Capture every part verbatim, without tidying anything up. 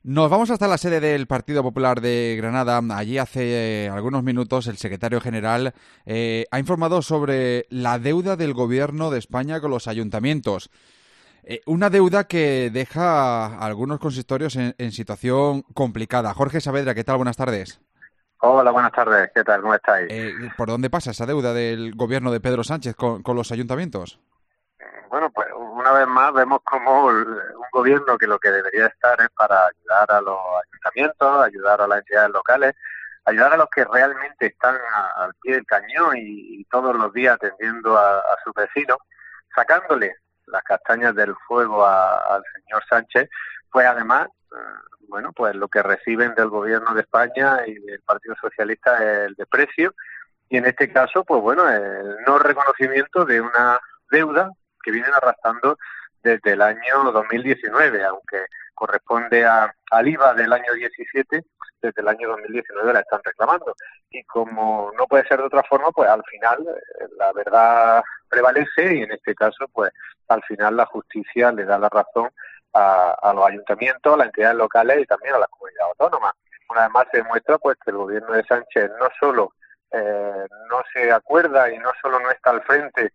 Nos vamos hasta la sede del Partido Popular de Granada. Allí hace eh, algunos minutos el secretario general eh, ha informado sobre la deuda del Gobierno de España con los ayuntamientos. Eh, una deuda que deja a algunos consistorios en, en situación complicada. Jorge Saavedra, ¿qué tal? Buenas tardes. Hola, buenas tardes. ¿Qué tal? ¿Cómo estáis? Eh, ¿Por dónde pasa esa deuda del Gobierno de Pedro Sánchez con, con los ayuntamientos? Bueno, pues una vez más vemos como un gobierno que lo que debería estar es para ayudar a los ayuntamientos, ayudar a las entidades locales, ayudar a los que realmente están a, al pie del cañón y, y todos los días atendiendo a, a sus vecinos, sacándole las castañas del fuego a, al señor Sánchez, pues además, eh, bueno, pues lo que reciben del gobierno de España y del Partido Socialista es el desprecio y en este caso, pues bueno, el no reconocimiento de una deuda que vienen arrastrando desde el año dos mil diecinueve, aunque corresponde a, al I V A del año diecisiete, desde el año dos mil diecinueve la están reclamando. Y como no puede ser de otra forma, pues al final eh, la verdad prevalece y en este caso, pues al final la justicia le da la razón a, a los ayuntamientos, a las entidades locales y también a las comunidades autónomas. Una vez más se demuestra pues que el gobierno de Sánchez no solo eh, no se acuerda y no solo no está al frente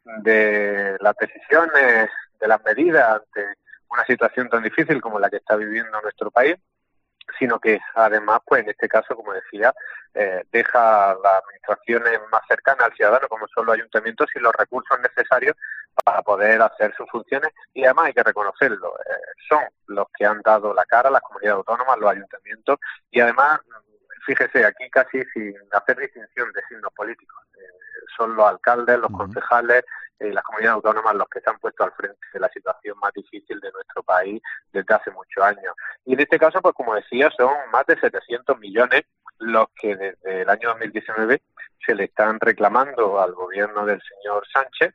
de las decisiones, de las medidas ante una situación tan difícil como la que está viviendo nuestro país, sino que además, pues en este caso, como decía, eh, deja las administraciones más cercanas al ciudadano, como son los ayuntamientos, y los recursos necesarios para poder hacer sus funciones. Y además hay que reconocerlo, eh, son los que han dado la cara, las comunidades autónomas, los ayuntamientos, y además, fíjese, aquí casi sin hacer distinción de signos políticos, eh, son los alcaldes, los concejales y eh, las comunidades autónomas los que se han puesto al frente de la situación más difícil de nuestro país desde hace muchos años. Y en este caso, pues como decía, son más de setecientos millones los que desde el año dos mil diecinueve se le están reclamando al gobierno del señor Sánchez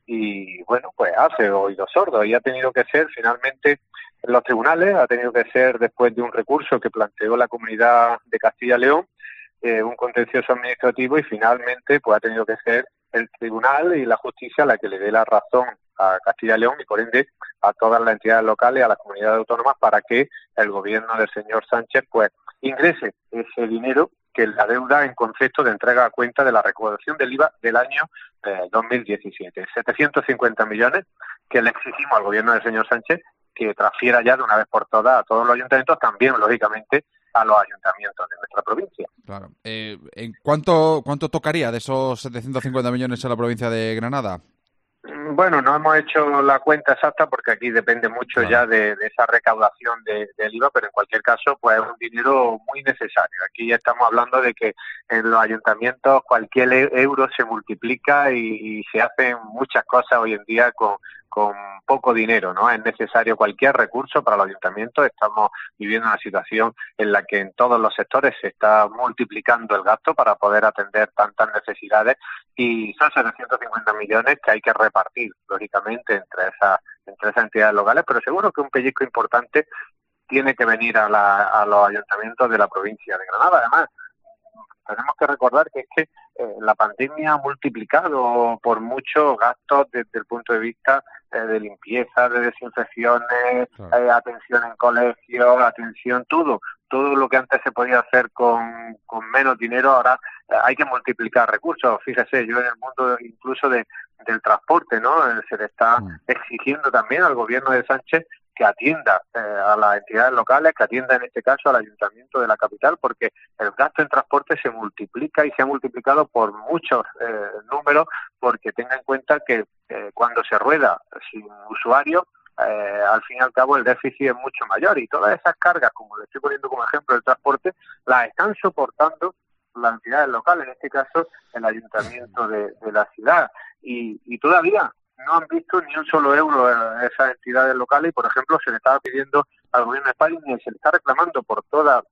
y, bueno, pues hace oídos sordos y ha tenido que ser finalmente en los tribunales, ha tenido que ser después de un recurso que planteó la Comunidad de Castilla y León, eh, un contencioso administrativo y finalmente pues ha tenido que ser el tribunal y la justicia la que le dé la razón a Castilla y León y por ende a todas las entidades locales, a las comunidades autónomas para que el gobierno del señor Sánchez pues ingrese ese dinero que es la deuda en concepto de entrega a cuenta de la recaudación del I V A del año eh, dos mil diecisiete. setecientos cincuenta millones que le exigimos al gobierno del señor Sánchez que transfiera ya de una vez por todas a todos los ayuntamientos, también lógicamente a los ayuntamientos de nuestra provincia. Claro. Eh, ¿en cuánto, cuánto tocaría de esos setecientos cincuenta millones a la provincia de Granada? Bueno, no hemos hecho la cuenta exacta porque aquí depende mucho Claro. ya de, de esa recaudación de, del I V A, pero en cualquier caso pues es un dinero muy necesario. Aquí ya estamos hablando de que en los ayuntamientos cualquier euro se multiplica y, y se hacen muchas cosas hoy en día con, con poco dinero, ¿no? Es necesario cualquier recurso para los ayuntamientos. Estamos viviendo una situación en la que en todos los sectores se está multiplicando el gasto para poder atender tantas necesidades y son setecientos cincuenta millones que hay que repartir, lógicamente, entre esas, entre esas entidades locales, pero seguro que un pellizco importante tiene que venir a, la, a los ayuntamientos de la provincia de Granada. Además, tenemos que recordar que es que eh, la pandemia ha multiplicado por muchos gastos desde el punto de vista eh, de limpieza, de desinfecciones, Claro. eh, atención en colegios, atención, todo. Todo lo que antes se podía hacer con, con menos dinero, ahora eh, hay que multiplicar recursos. Fíjese, yo en el mundo incluso de, del transporte, ¿no? Eh, se le está Mm. exigiendo también al gobierno de Sánchez que atienda eh, a las entidades locales, que atienda en este caso al ayuntamiento de la capital, porque el gasto en transporte se multiplica y se ha multiplicado por muchos eh, números, porque tenga en cuenta que eh, cuando se rueda sin usuario, eh, al fin y al cabo el déficit es mucho mayor y todas esas cargas, como le estoy poniendo como ejemplo el transporte, las están soportando las entidades locales, en este caso el ayuntamiento de, de la ciudad, y, y todavía no han visto ni un solo euro a esas entidades locales y, por ejemplo, se le estaba pidiendo al gobierno de España y se le está reclamando por todas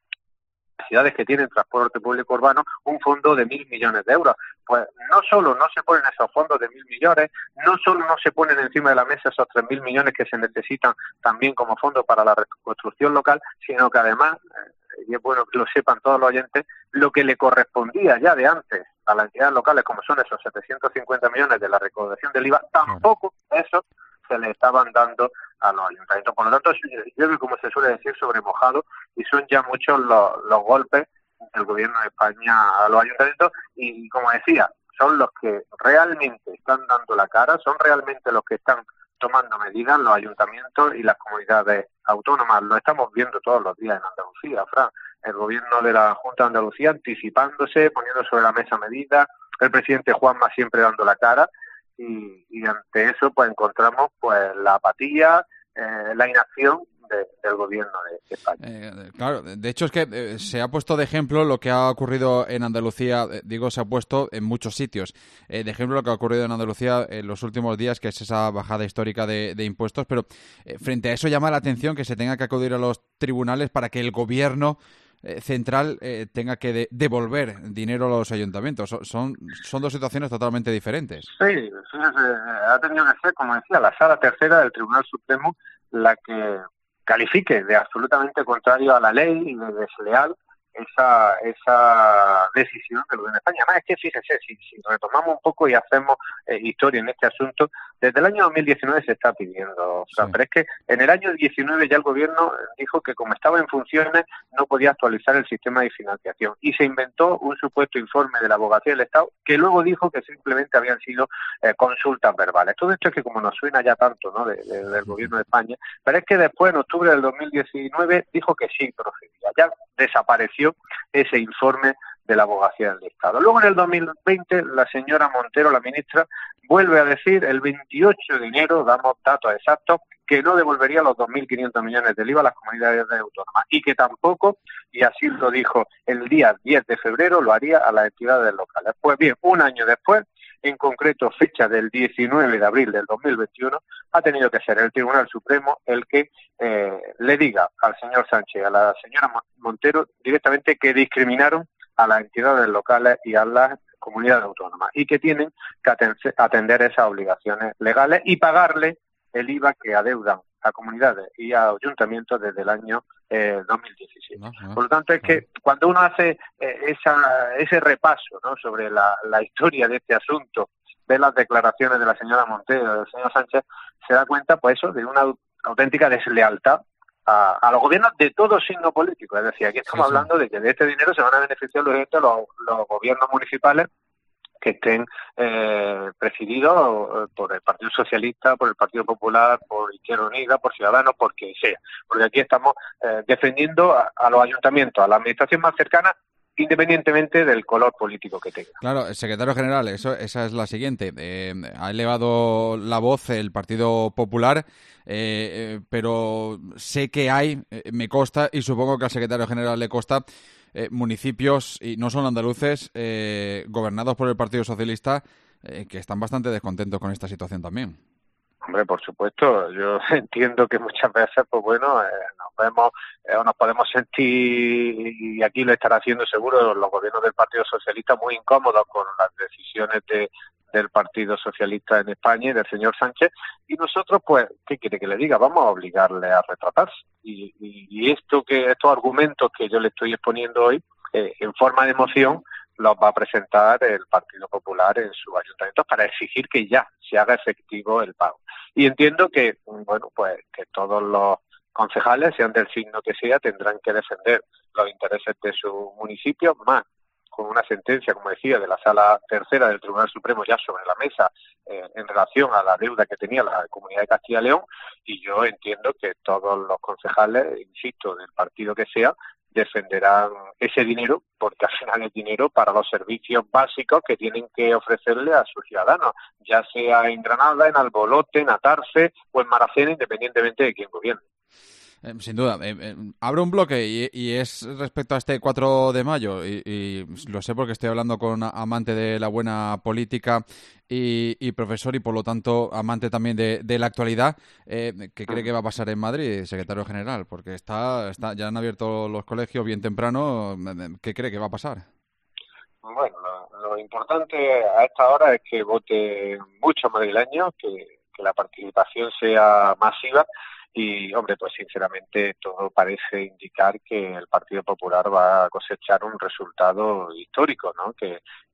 las ciudades que tienen transporte público urbano un fondo de mil millones de euros. Pues no solo no se ponen esos fondos de mil millones, no solo no se ponen encima de la mesa esos tres mil millones que se necesitan también como fondo para la reconstrucción local, sino que además, y es bueno que lo sepan todos los oyentes, lo que le correspondía ya de antes a las entidades locales, como son esos setecientos cincuenta millones de la recaudación del I V A, tampoco eso se le estaban dando a los ayuntamientos. Por lo tanto, llueve, como se suele decir, sobre mojado, y son ya muchos los, los golpes del gobierno de España a los ayuntamientos, y como decía, son los que realmente están dando la cara, son realmente los que están tomando medidas, los ayuntamientos y las comunidades autónomas. Lo estamos viendo todos los días en Andalucía, Fran. El gobierno de la Junta de Andalucía anticipándose, poniendo sobre la mesa medidas, el presidente Juanma siempre dando la cara, y, y ante eso pues encontramos pues la apatía, eh, la inacción de, del gobierno de España. Eh, claro, de hecho es que eh, se ha puesto de ejemplo lo que ha ocurrido en Andalucía, eh, digo, se ha puesto en muchos sitios. Eh, de ejemplo lo que ha ocurrido en Andalucía en los últimos días, que es esa bajada histórica de, de impuestos, pero eh, frente a eso llama la atención que se tenga que acudir a los tribunales para que el gobierno eh, central eh, tenga que de, devolver dinero a los ayuntamientos. Son, son, son dos situaciones totalmente diferentes. Sí, sí, sí, ha tenido que ser, como decía, la Sala Tercera del Tribunal Supremo la que califique de absolutamente contrario a la ley y de desleal esa esa decisión del gobierno de España. Además, es que fíjese, si, si retomamos un poco y hacemos eh, historia en este asunto, desde el año dos mil diecinueve se está pidiendo, o sea, sí. Pero es que en el año diecinueve ya el gobierno dijo que como estaba en funciones no podía actualizar el sistema de financiación, y se inventó un supuesto informe de la Abogacía del Estado que luego dijo que simplemente habían sido eh, consultas verbales. Todo esto es que como nos suena ya tanto, ¿no?, de, de, del gobierno de España, pero es que después en octubre del dos mil diecinueve dijo que sí procedía, ya desapareció ese informe de la Abogacía del Estado. Luego en el dos mil veinte la señora Montero, la ministra, vuelve a decir el veintiocho de enero, damos datos exactos, que no devolvería los dos mil quinientos millones del I V A a las comunidades autónomas, y que tampoco, y así lo dijo el día diez de febrero, lo haría a las entidades locales. Pues bien, un año después, en concreto fecha del diecinueve de abril del dos mil veintiuno, ha tenido que ser el Tribunal Supremo el que eh, le diga al señor Sánchez, a la señora Montero, directamente que discriminaron a las entidades locales y a las comunidades autónomas, y que tienen que atender esas obligaciones legales y pagarle el I V A que adeudan a comunidades y a ayuntamientos desde el año eh, dos mil diecisiete. No, no, Por lo tanto, es no. que cuando uno hace eh, esa, ese repaso, ¿no?, sobre la, la historia de este asunto, ve las declaraciones de la señora Montero, del señor Sánchez, se da cuenta, pues eso, de una auténtica deslealtad a, a los gobiernos de todo signo político. Es decir, aquí estamos sí, sí. hablando de que de este dinero se van a beneficiar los, los, los gobiernos municipales que estén eh, presididos por el Partido Socialista, por el Partido Popular, por Izquierda Unida, por Ciudadanos, por quien sea. Porque aquí estamos eh, defendiendo a, a los ayuntamientos, a la administración más cercana, independientemente del color político que tenga. Claro, el secretario general, eso, esa es la siguiente. Eh, ha elevado la voz el Partido Popular, eh, eh, pero sé que hay, eh, me consta, y supongo que al secretario general le consta, eh, municipios, y no son andaluces, eh, gobernados por el Partido Socialista, eh, que están bastante descontentos con esta situación también. Hombre, por supuesto, yo entiendo que muchas veces, pues bueno, eh, nos vemos eh, o nos podemos sentir, y aquí lo estará haciendo seguro los gobiernos del Partido Socialista, muy incómodos con las decisiones de, del Partido Socialista en España y del señor Sánchez, y nosotros, pues, ¿qué quiere que le diga? Vamos a obligarle a retratarse, y, y, y esto que estos argumentos que yo le estoy exponiendo hoy, eh, en forma de moción, los va a presentar el Partido Popular en sus ayuntamientos para exigir que ya se haga efectivo el pago. Y entiendo que, bueno, pues que todos los concejales, sean del signo que sea, tendrán que defender los intereses de su municipio, más con una sentencia, como decía, de la Sala Tercera del Tribunal Supremo ya sobre la mesa eh, en relación a la deuda que tenía la Comunidad de Castilla y León, y yo entiendo que todos los concejales, insisto, del partido que sea, defenderán ese dinero, porque al final es dinero para los servicios básicos que tienen que ofrecerle a sus ciudadanos, ya sea en Granada, en Albolote, en Atarce o en Maracena, independientemente de quién gobierne. Eh, sin duda. Eh, eh, abro un bloque y, y es respecto a este cuatro de mayo, y, y lo sé porque estoy hablando con un amante de la buena política y, y profesor, y por lo tanto amante también de, de la actualidad. Eh, ¿Qué cree que va a pasar en Madrid, secretario general? Porque está, está ya han abierto los colegios bien temprano. ¿Qué cree que va a pasar? Bueno, lo, lo importante a esta hora es que vote muchos madrileños, que, que la participación sea masiva. Y, hombre, pues sinceramente todo parece indicar que el Partido Popular va a cosechar un resultado histórico, ¿no? Que,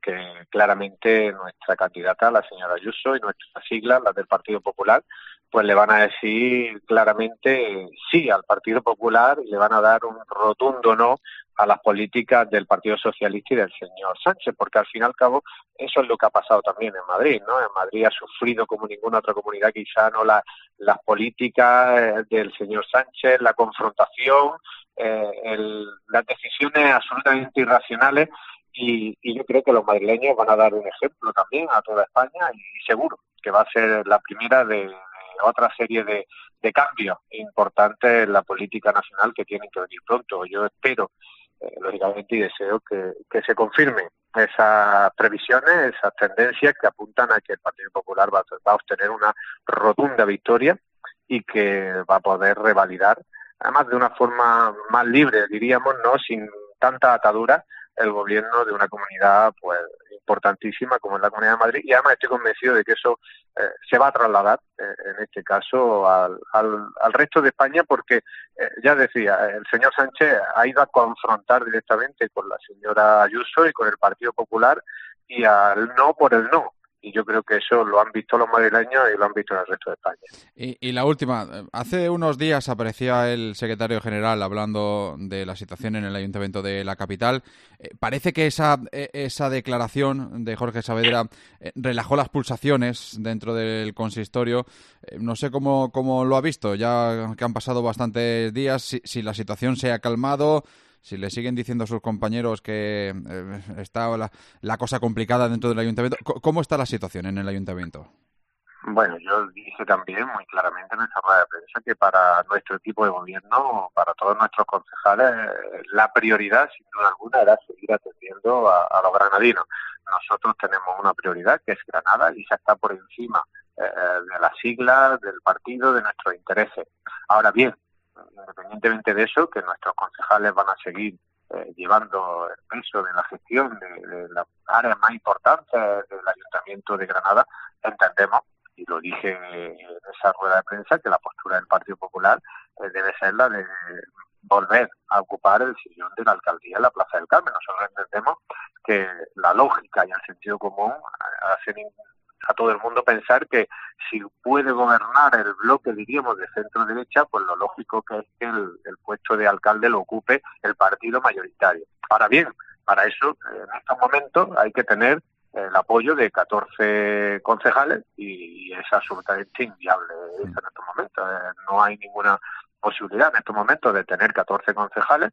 porque claramente nuestra candidata, la señora Ayuso, y nuestras siglas, las del Partido Popular, pues le van a decir claramente sí al Partido Popular y le van a dar un rotundo no a las políticas del Partido Socialista y del señor Sánchez, porque al fin y al cabo eso es lo que ha pasado también en Madrid, ¿no? En Madrid ha sufrido como ninguna otra comunidad quizá no la, las políticas del señor Sánchez, la confrontación, eh, el, las decisiones absolutamente irracionales y, y yo creo que los madrileños van a dar un ejemplo también a toda España y, y seguro que va a ser la primera de, de otra serie de, de cambios importantes en la política nacional que tienen que venir pronto. Yo espero Eh, lógicamente y deseo que, que se confirmen esas previsiones, esas tendencias que apuntan a que el Partido Popular va, va a obtener una rotunda victoria y que va a poder revalidar, además de una forma más libre, diríamos, no sin tanta atadura, el gobierno de una comunidad pues importantísima como es la Comunidad de Madrid, y además estoy convencido de que eso eh, se va a trasladar eh, en este caso al, al, al resto de España, porque eh, ya decía, el señor Sánchez ha ido a confrontar directamente con la señora Ayuso y con el Partido Popular y al no por el no. Y yo creo que eso lo han visto los madrileños y lo han visto en el resto de España. Y, y la última, hace unos días aparecía el secretario general hablando de la situación en el Ayuntamiento de la capital. Eh, parece que esa, esa declaración de Jorge Saavedra eh, relajó las pulsaciones dentro del consistorio. Eh, no sé cómo, cómo lo ha visto, ya que han pasado bastantes días, si, si la situación se ha calmado, si le siguen diciendo a sus compañeros que eh, está la, la cosa complicada dentro del ayuntamiento. ¿Cómo está la situación en el ayuntamiento? Bueno, yo dije también muy claramente en esta rueda de prensa que para nuestro equipo de gobierno, para todos nuestros concejales, la prioridad, sin duda alguna, era seguir atendiendo a, a los granadinos. Nosotros tenemos una prioridad, que es Granada, y se está por encima eh, de las siglas, del partido, de nuestros intereses. Ahora bien, independientemente de eso, que nuestros concejales van a seguir eh, llevando el peso de la gestión de, de las áreas más importantes del Ayuntamiento de Granada, entendemos, y lo dije en esa rueda de prensa, que la postura del Partido Popular eh, debe ser la de volver a ocupar el sillón de la alcaldía en la Plaza del Carmen. Nosotros entendemos que la lógica y el sentido común hacen a todo el mundo pensar que si puede gobernar el bloque, diríamos, de centro-derecha, pues lo lógico que es que el, el puesto de alcalde lo ocupe el partido mayoritario. Ahora bien, para eso, en estos momentos, hay que tener el apoyo de catorce concejales y es absolutamente inviable eso en estos momentos. No hay ninguna posibilidad en estos momentos de tener catorce concejales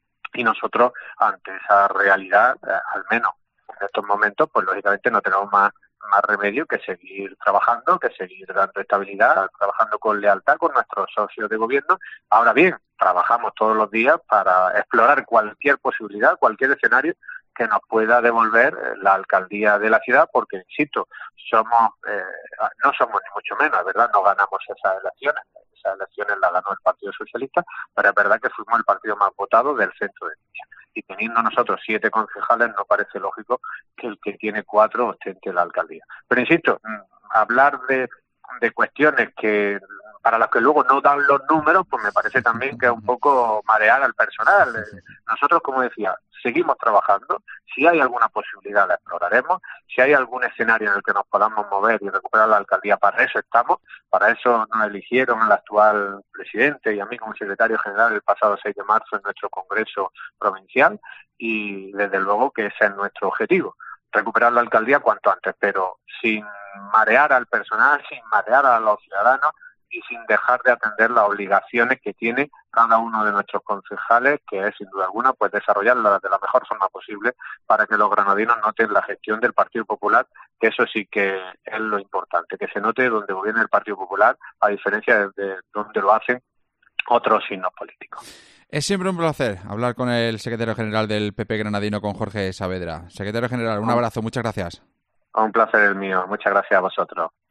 y nosotros, ante esa realidad, al menos en estos momentos, pues lógicamente no tenemos más más remedio que seguir trabajando, que seguir dando estabilidad, trabajando con lealtad con nuestros socios de gobierno. Ahora bien, trabajamos todos los días para explorar cualquier posibilidad, cualquier escenario que nos pueda devolver la alcaldía de la ciudad, porque, insisto, somos eh, no somos ni mucho menos, ¿verdad? No ganamos esas elecciones, esas elecciones las ganó el Partido Socialista, pero es verdad que fuimos el partido más votado del centro de derecha. Y teniendo nosotros siete concejales, no parece lógico que el que tiene cuatro ostente la alcaldía. Pero insisto, hablar de, de cuestiones que para las que luego no dan los números, pues me parece también que es un poco marear al personal. Nosotros, como decía, seguimos trabajando. Si hay alguna posibilidad, la exploraremos. Si hay algún escenario en el que nos podamos mover y recuperar la alcaldía, para eso estamos. Para eso nos eligieron el actual presidente y a mí como secretario general el pasado seis de marzo en nuestro congreso provincial y desde luego que ese es nuestro objetivo, recuperar la alcaldía cuanto antes, pero sin marear al personal, sin marear a los ciudadanos y sin dejar de atender las obligaciones que tiene cada uno de nuestros concejales, que es sin duda alguna pues desarrollarlas de la mejor forma posible para que los granadinos noten la gestión del Partido Popular, que eso sí que es lo importante, que se note donde gobierna el Partido Popular, a diferencia de donde lo hacen otros signos políticos. Es siempre un placer hablar con el secretario general del P P granadino, con Jorge Saavedra. Secretario general, un abrazo, muchas gracias. Un placer el mío, muchas gracias a vosotros.